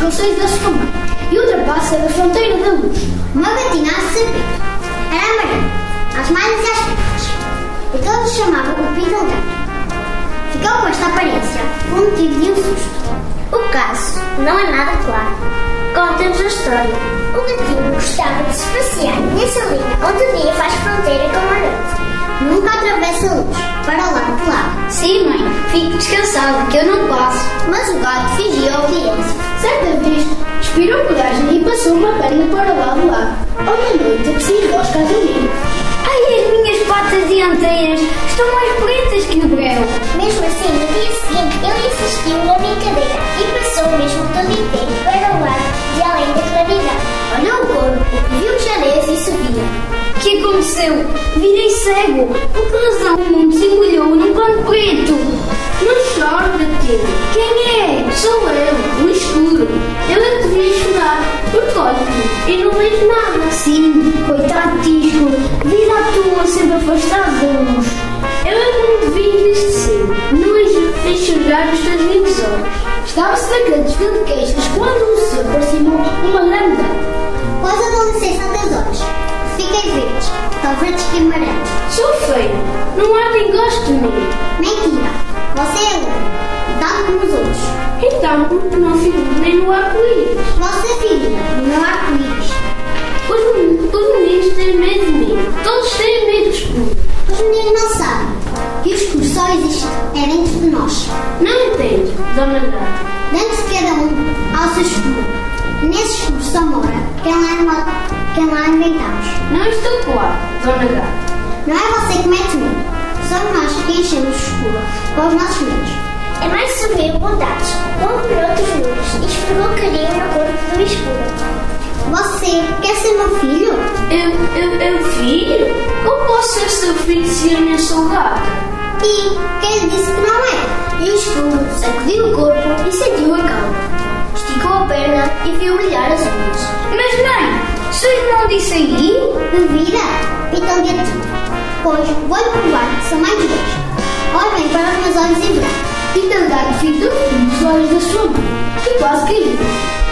os seios da sua mãe e ultrapassa a fronteira da luz. Uma gatinha a serpente. Era amarela, às malhas e às pernas. E todos chamavam o Peter Gato. Ficou com esta aparência por motivo de um susto. O caso não é nada claro. Conta-nos a história. O gatinho gostava de se passear nessa linha onde o dia faz fronteira com a noite. Nunca atravessa a luz, para o lado de lá. Sim, mãe, fique descansada, que eu não passo. Mas o gato fingia obediência. Certa vez, inspirou coragem e passou uma perna para o lado de lá. Uma noite, se enrosca a dormir. Ai, as minhas patas dianteiras estão mais pretas que o breu. Mesmo assim, no dia seguinte, ele insistiu na brincadeira e passou mesmo todo inteiro para o lado de além da claridade. Olhou o corpo, viu os areias e subia. O que aconteceu? Virei cego. Por que razão o mundo se molhou num pano preto? Não chore, gatinho. Quem é? Sou eu, o escuro. Eu é que devia chorar, porque olho-te e não vejo nada. Sim, coitado de ti, escuro. Vida à tua, sempre afastado da luz. Eu é que não devia envelhecer. Não enxergar os teus lindos olhos. Estava cerca de fio de queixas quando o seu aproximou uma grande dama. Pós a licença aos teus olhos. Fiquei verdes, tão verdes que amarelos. Sou feio, não há quem goste de mim. Mentira, você é louro, tanto como os outros. Então, porque não figuro nem no arco-íris? Você figura no arco-íris. Os meninos têm medo de mim, todos têm medo escuro. Os meninos não sabem que o escuro só existe dentro de nós. Não entendo, Dona Gata. Dentro de cada um há o seu escuro. Nesse escuro só mora quem lá inventamos. Não estou claro, Dona Gata. Não é você que mete medo. Somos nós que enchemos o escuro com os nossos medos. É mais sorrir bondades, como por outros mundos, e esfregou carinho no corpo do escuro. Você quer ser meu filho? Eu filho? Como posso ser seu filho se eu nem sou gata? E quem lhe disse que não é? E o escuro sacudiu o corpo e sentiu a calma. Esticou a perna e viu brilhar as unhas. Mas mãe, se eu não disse aí? Duvida? Então diante. Pois vou-lhe provar que sou mãe de Deus. Olhe bem para os meus olhos e verá. E Gato fitou dos olhos da sua mãe, que quase caiu.